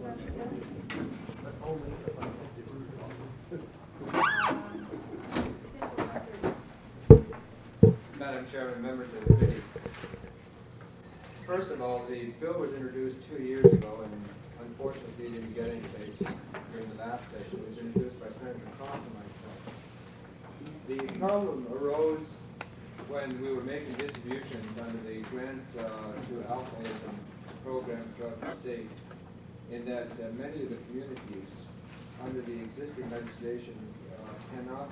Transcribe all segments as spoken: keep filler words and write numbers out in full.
Madam Chairman, members of the committee. First of all, the bill was introduced two years ago and unfortunately didn't get any place during the last session. It was introduced by Senator Croft and myself. The problem arose when we were making distributions under the grant uh, to alcoholism program throughout the state, in that uh, many of the communities under the existing legislation uh, cannot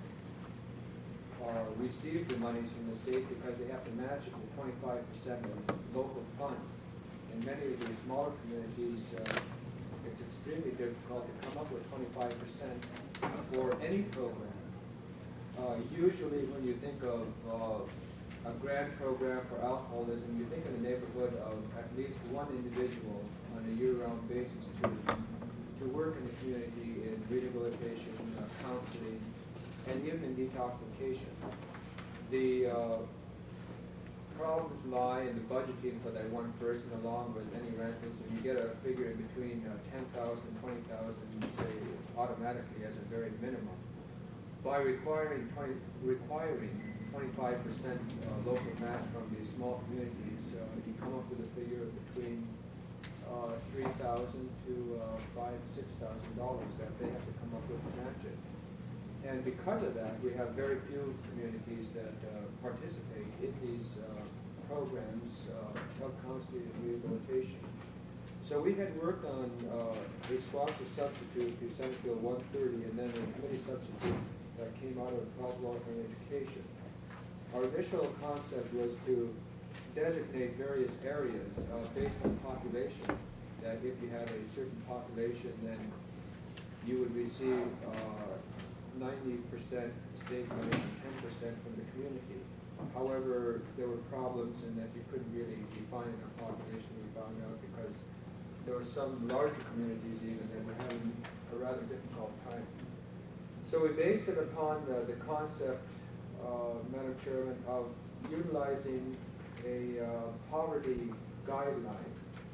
uh, receive the monies from the state because they have to match it with twenty-five percent of local funds. In many of these smaller communities, uh, it's extremely difficult to come up with twenty-five percent for any program. Uh, usually when you think of uh, a grant program for alcoholism, you think in the neighborhood of at least one individual on a year-round basis to, to work in the community in rehabilitation, uh, counseling, and even in detoxification. The uh, problems lie in the budgeting for that one person along with any rentals. When you get a figure in between uh, ten thousand and twenty thousand, say automatically as a very minimum. By requiring twenty, requiring twenty-five percent uh, local match from these small communities, uh, you come up with a figure of between uh, three thousand to uh, five, six thousand dollars that they have to come up with to match it. And because of that, we have very few communities that uh, participate in these uh, programs uh, of counseling and rehabilitation. So we had worked on uh, a sponsor substitute through Senate Bill one thirty and then a committee substitute that came out of health, welfare, and education. Our initial concept was to designate various areas uh, based on population, that if you had a certain population, then you would receive ninety percent state money and ten percent from the community. However, there were problems in that you couldn't really define a population, we found out, because there were some larger communities even that were having a rather difficult time. So we based it upon uh, the concept, uh, Madam Chairman, of utilizing a uh, poverty guideline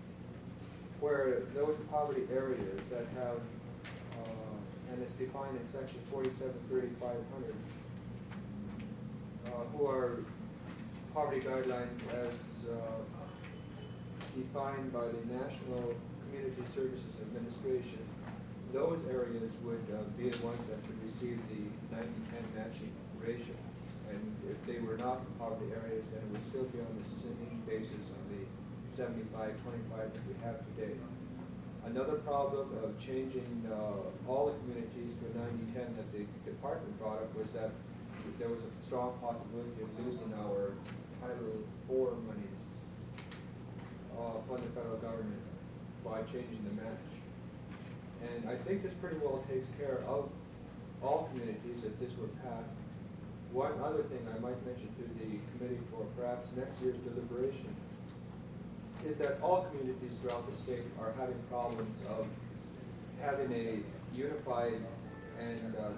where those poverty areas that have, uh, and it's defined in section forty-seven thirty-five hundred, uh, who are poverty guidelines as uh, defined by the National Community Services Administration. Those areas would uh, be the ones that would receive the ninety ten matching ratio. And if they were not in poverty areas, then it would still be on the same basis of the seventy-five twenty-five that we have today. Another problem of changing uh, all the communities to a ninety ten that the department brought up was that there was a strong possibility of losing our Title four monies uh, from the federal government by changing the match. And I think this pretty well takes care of all communities if this were passed. One other thing I might mention to the committee for perhaps next year's deliberation is that all communities throughout the state are having problems of having a unified and uh,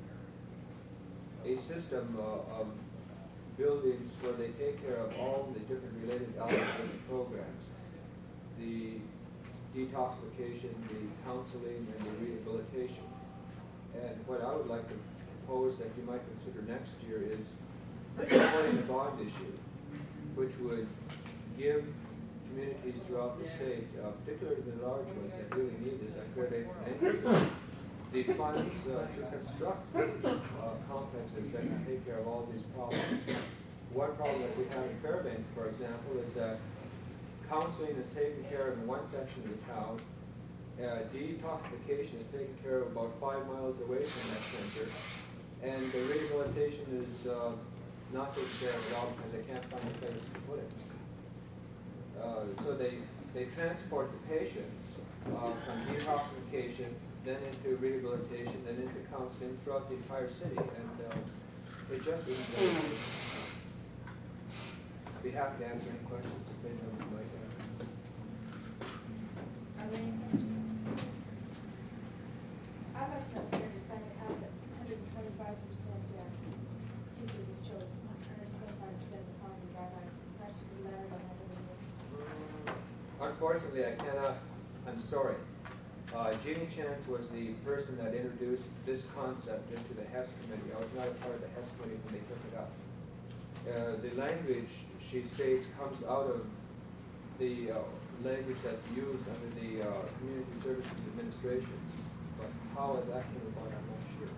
a system uh, of buildings where they take care of all the different related elements of the programs. The detoxification, the counseling, and the rehabilitation. And what I would like to propose that you might consider next year is supporting a bond issue, which would give communities throughout the state, uh, particularly the large ones that really need this, like Fairbanks and Anchorage, the funds uh, to construct uh, complexes that can take care of all these problems. One problem that we have in Fairbanks, for example, is that counseling is taken care of in one section of the town. Uh, detoxification is taken care of about five miles away from that center. And the rehabilitation is uh, not taken care of at all because they can't find a place to put it. Uh, so they, they transport the patients uh, from detoxification, then into rehabilitation, then into counseling throughout the entire city. And uh, it just isn't very good. I'd be happy to answer any questions if anyone would like to. Are there any questions? I'd like to know, sir, decided how the one hundred twenty-five percent uh, teacher was chosen, one hundred twenty-five percent of the poverty guidelines. Perhaps you could elaborate on that a little bit. Unfortunately, I cannot. I'm sorry. Uh, Jeannie Chance was the person that introduced this concept into the Hess Committee. I was not a part of the Hess Committee when they took it up. Uh, the language, she states, comes out of the uh, language that's used under the uh, Community Services Administration. But how that came about, I'm not sure.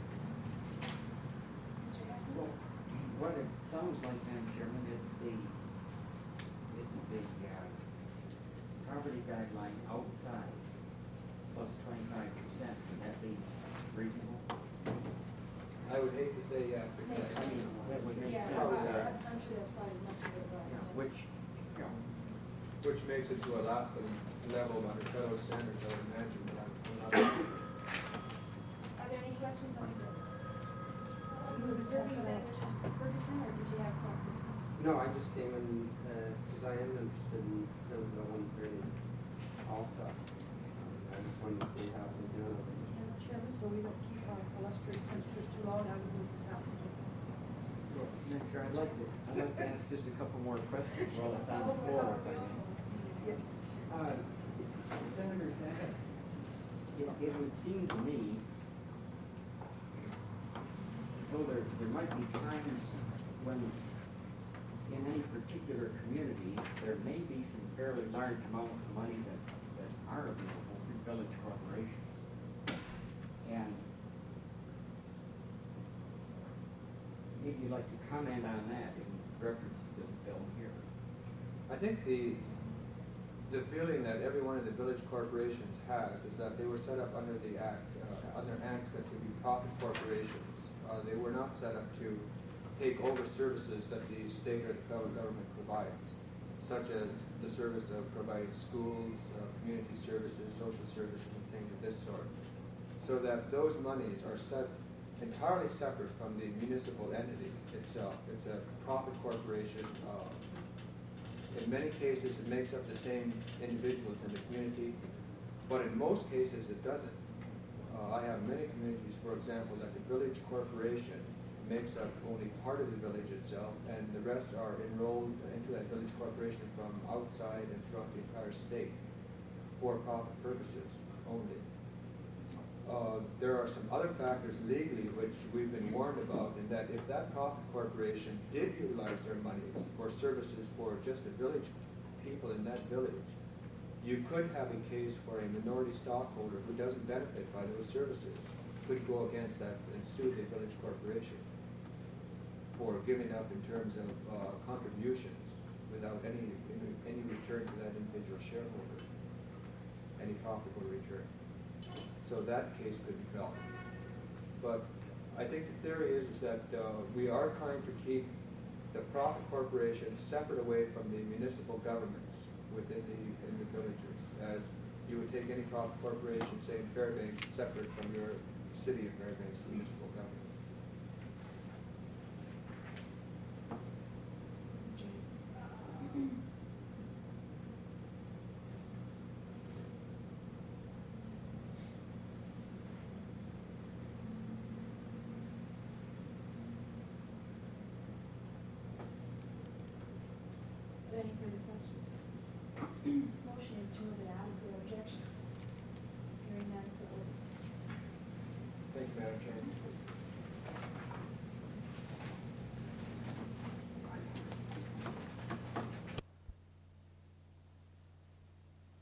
Mister Hackman? Well, what it sounds like, Madam Chairman, it's the, it's the, uh, poverty guideline outside plus twenty-five percent, would that be reasonable? I would hate to say yes, because I mean, that would make Yeah, sense, I- uh, I'm sure that's probably much of it was. yeah, which, you know, which makes it to Alaska level under federal standards, I would imagine, but I'm I'm not. Are there any questions on the, you were reserving that, Ferguson, or did you have something? No, I just came in, because I am interested in Senate Bill one thirty also. Um, I just wanted to see how it was doing over here. Madam Chairman, so we don't keep our illustrious senators too long, I would move this out. well, Madam Chair, I'd like to, I'd like to ask just a couple more questions while it's on the floor, if I may. Uh, Senator Sabat, it, it would seem to me so there, there might be times when in any particular community, there may be some fairly large amounts of money that, that are available through village corporations. And maybe you'd like to comment on that in reference to this bill here. I think the, the feeling that every one of the village corporations has is that they were set up under the act, uh, under ANCSA to be profit corporations. Uh, they were not set up to take over services that the state or the federal government provides, such as the service of providing schools, uh, community services, social services, and things of this sort. So that those monies are set entirely separate from the municipal entity itself. It's a profit corporation. Uh, in many cases, it makes up the same individuals in the community, but in most cases, it doesn't. Uh, I have many communities, for example, that the village corporation makes up only part of the village itself, and the rest are enrolled into that village corporation from outside and throughout the entire state for profit purposes only. Uh, there are some other factors legally which we've been warned about, in that if that profit corporation did utilize their monies for services for just the village people in that village, you could have a case where a minority stockholder who doesn't benefit by those services could go against that and sue the village corporation for giving up in terms of uh, contributions without any, any any return to that individual shareholder, any profitable return. So that case could be felt. But I think the theory is, is that uh, we are trying to keep the profit corporations separate away from the municipal governments within the, in the villages, as you would take any profit corporation, say in Fairbanks, separate from your city of Fairbanks municipal government.